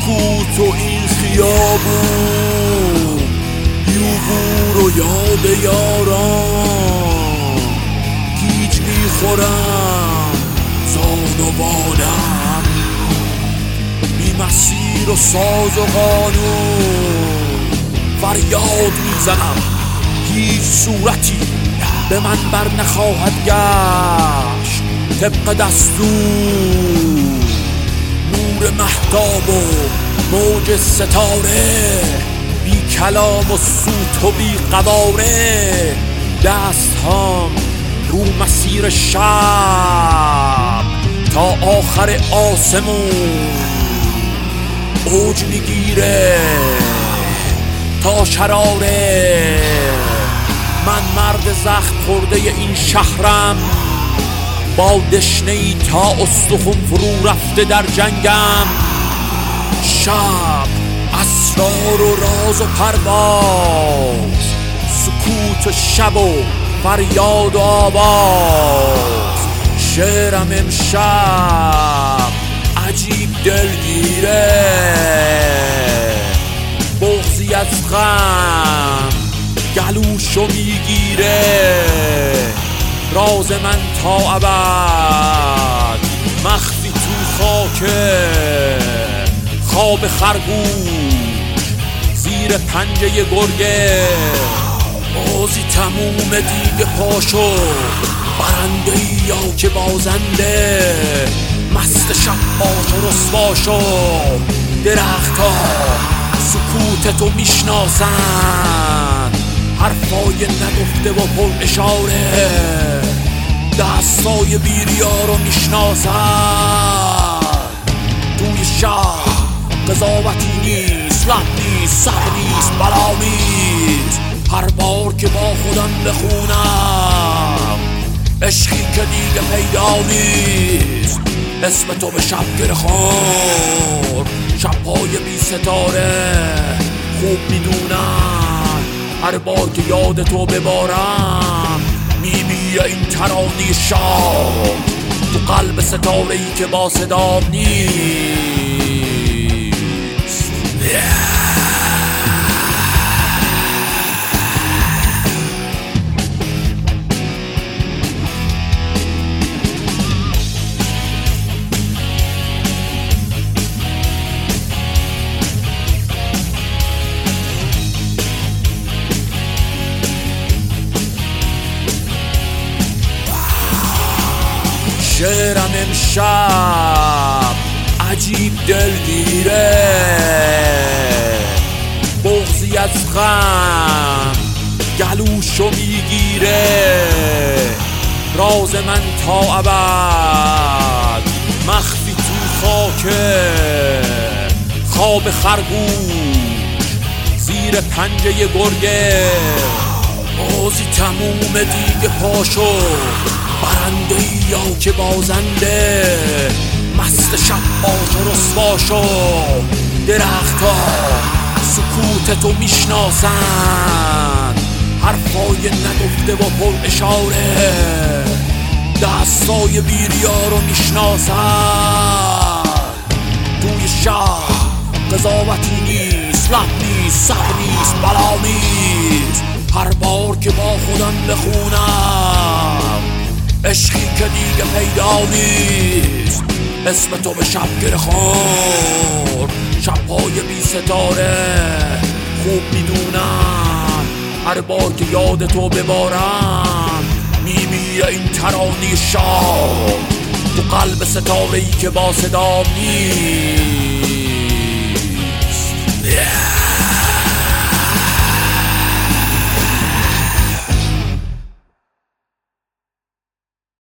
سکوت و این خیابون، یوبور و یاد یاران، گیج میخورم زانوانم، بی مسیر و ساز و قانون فریاد میزنم، هیچ صورتی به من بر نخواهد گشت طبق دستور. نور مهتاب و موج ستاره، بی کلام و سوت و بی قواره، دست هم رو مسیر شب تا آخر آسمون اوج میگیره تا شراره. من مرد زخم خورده این شهرم، با دشنه‌ای تا استخون فرو رفته در جنگم. شب اسرار و راز و پرواز، سکوت و شب و فریاد و آواز. شعرم امشب عجیب دلگیره، بغضی از غم گلوشو میگیره. راز من تا ابد مخفی تو خاکه، خواب خرگوش زیر پنجه گرگه. بازی تموم دیگه پاشو، برنده یا که بازنده. مست شب باش و رسوا شو، درخت ها سکوتتو میشناسن، حرفای نگفته و پر اشاره. دستای بیریا رو میشناسن. توی شهر قضاوتی نیست، لب نیست، صبر نیست، بلا نیست. هر بار که با خودم بخونم عشقی که دیگه پیدا نیست، اسم تو به شب گره خور. شب‌های بی ستاره خوب میدونم، هر بار که یاد تو ببارم میمیره این ترانه شام تو قلب ستاره‌ای که با صدام نیست. شعرم امشب عجیب دلگیره، بغضی از غم گلوشو میگیره. راز من تا ابد مخفی تو خاکه، خواب خرگوش زیر پنجه گرگه. بازی تموم دیگه پاشو، برنده یا که بازنده. مست شب باش و رسوا شو، درخت ها سکوتتو میشناسن، حرفای نگفته و پر اشاره. دستای بیریا رو میشناسن. توی شهر قضاوتی نیست، لب نیست، صبر نیست، بلا نیست. هر بار که با خودم بخونم عشقی که دیگه پیدا نیست، اسم تو به شب گره خور. شب‌های بی ستاره خوب میدونم، هر بار که یاد تو ببارم میمیره این ترانه شام تو قلب ستاره‌ای که با صدام نیست.